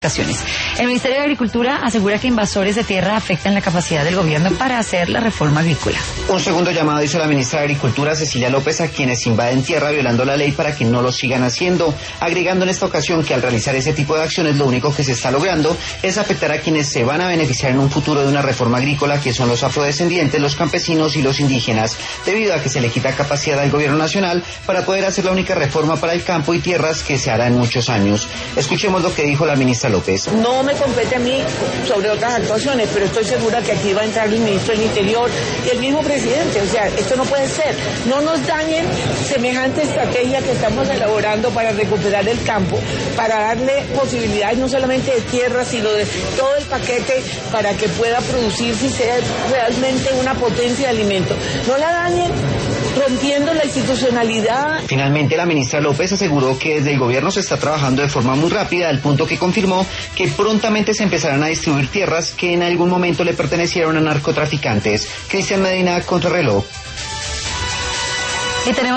El Ministerio de Agricultura asegura que invasores de tierra afectan la capacidad del gobierno para hacer la reforma agrícola. Un segundo llamado hizo la ministra de Agricultura, Cecilia López, a quienes invaden tierra violando la ley para que no lo sigan haciendo, agregando en esta ocasión que al realizar ese tipo de acciones lo único que se está logrando es afectar a quienes se van a beneficiar en un futuro de una reforma agrícola, que son los afrodescendientes, los campesinos y los indígenas, debido a que se le quita capacidad al gobierno nacional para poder hacer la única reforma para el campo y tierras que se hará en muchos años. Escuchemos lo que dijo la ministra López. No me compete a mí sobre otras actuaciones, pero estoy segura que aquí va a entrar el ministro del Interior y el mismo presidente. O sea, esto no puede ser. No nos dañen semejante estrategia que estamos elaborando para recuperar el campo, para darle posibilidades no solamente de tierra, sino de todo el paquete para que pueda producirse y sea realmente una potencia de alimento. No la dañen rompiendo la institucionalidad. Finalmente, la ministra López aseguró que desde el gobierno se está trabajando de forma muy rápida, al punto que confirmó que prontamente se empezarán a distribuir tierras que en algún momento le pertenecieron a narcotraficantes. Cristian Medina, Contrarreloj. Y tenemos